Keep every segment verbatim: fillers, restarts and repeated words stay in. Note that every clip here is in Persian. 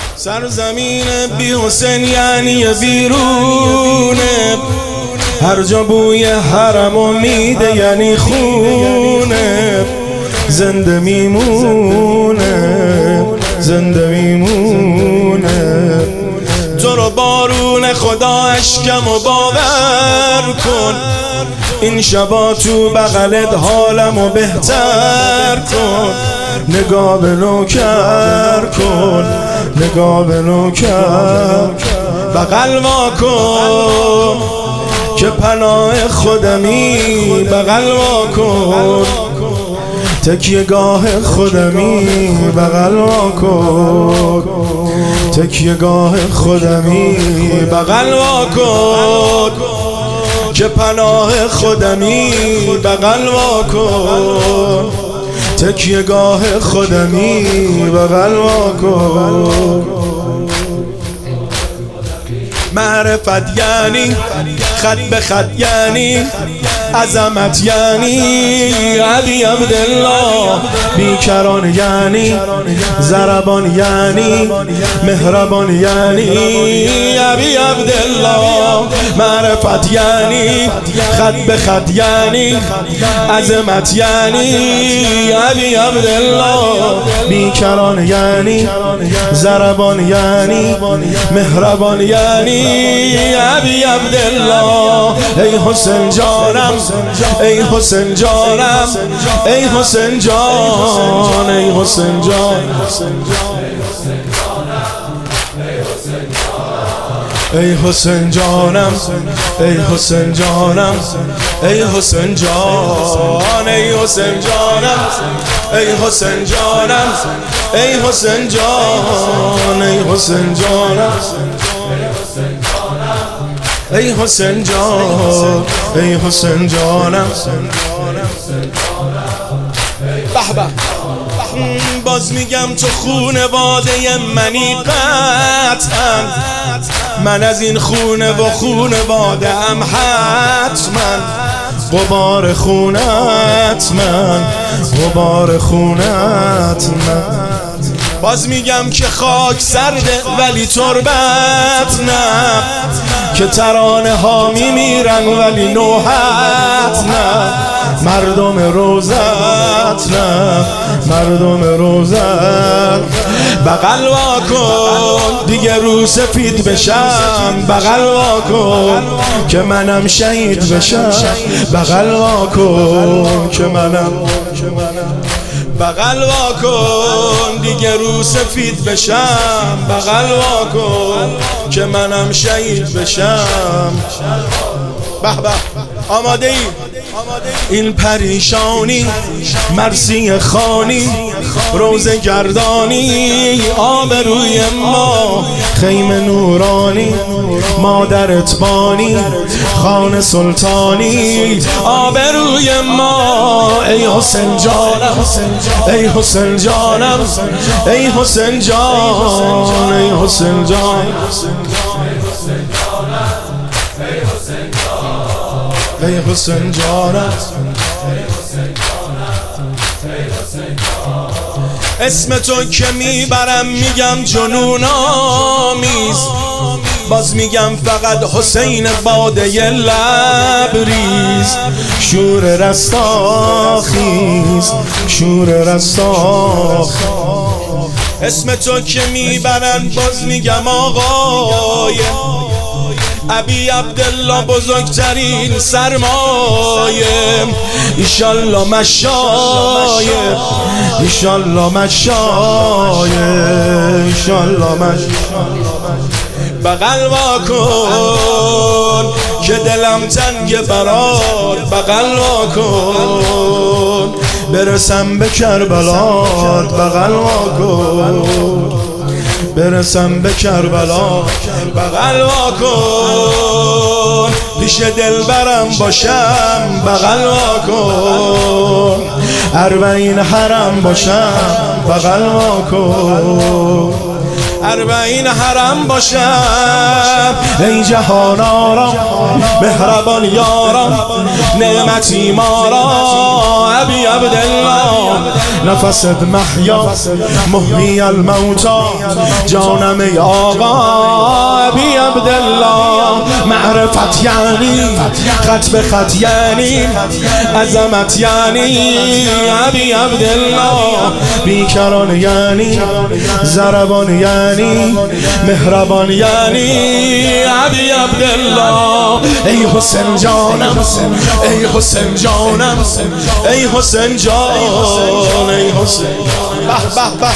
سرزمین بی حسین یعنی بیرونه، هر جا بوی حرم امیده یعنی خونه. زنده میمونه، زنده میمونه. تو رو بارون خدا اشکم و باور کن، این شبا تو بغلت حالمو بهتر کن. نگاه به نوکر کن، نگاه به نوکر. بغل وا کن که پناه خودمی، بغل وا کن تکیه گاه خودمی، بغل وا کن تکیه گاه خودمی، بغل وا کن که پناه خودمی، بغل وا کن تکیه گاه خودمی، بغل وا کن. معرفت یعنی خط به خط یعنی عظمت یعنی علی عبدالله. بیکران یعنی ضربان یعنی مهربان یعنی علی عبدالله. معرفت یعنی خط به خط یعنی عظمت یعنی علی عبدالله. بیکران یعنی ضربان یعنی مهربان یعنی علی عبدالله. ای حسین جانم، ای حسین جانم، ای حسین جان، ای حسین جان، ای حسین جانم، ای حسین جانم، ای حسین جان، ای حسین جانم، ای حسین جانم، ای حسین جان، ای حسین جانم، ای حسین جان، ای حسین جانم. به به باز میگم تو خونواده منی قطعا، من از این خونه و خونواده ام حتما. غبار خونت من، غبار خونت من. باز میگم که خاک سرده ولی تربت نه، که ترانه ها میمیرن ولی نوحت نه. مردم روزت نه، مردم روزت. بغل وا کن دیگه رو سفید بشم، بغل وا کن که منم شهید بشم، بغل وا کن که منم، بغل وا کن دیگه رو سفید بشم، بغل وا کن که منم شهید بشم. به به آماده ای؟ این پریشانی مرسی خانی، روزه گردانی آبروی ما، خیمه نورانی مادرت بانی، خانه سلطانی آبروی ما. ای حسین جانم، ای حسین جانم، ای حسین جان، ای حسین جان، ای حسین جانم. اسم تو که میبرم میگم جنون آمیز، باز میگم فقط حسین باده لبریز. شور رستاخیز، شور رستاخیز. اسم تو که میبرن باز میگم آقای ابی عبدالله بزرگترین سرمایه. ایشالله مشایه، ایشالله مشایه، ایشالله مشایه. بغل وا کن که دلم تنگ برات، بغل وا کن برسم به کربلات، بغل وا کن برسم به کربلا، بغل وا کن پیش دلبرم باشم، بغل وا کن اربعین حرم باشم، بغل وا کن اربعین حرم باشم. ای جهان آرام مهربان یارم نعمتی ما را ابی عبدالله نفست محیا محیی الموتا جانم ای آقا ابی عبدالله معرفت یعنی خط به خط یعنی عظمت یعنی ابی عبدالله بیکران یعنی ضربان یعنی مهربان یعنی ابی عبدالله ای حسین جانم ای حسین جانم ای حسین جان ای حسین به به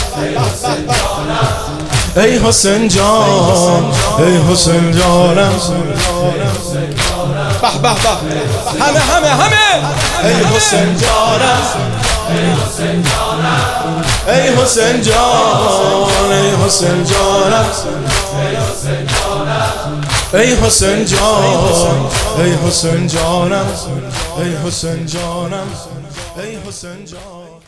به ای حسین جان ای حسین جانم به به به همه همه همه ای حسین جانم ای حسین جان ای حسین جانم ای حسین جان ای حسین جانم ای حسین جانم ای حسین جان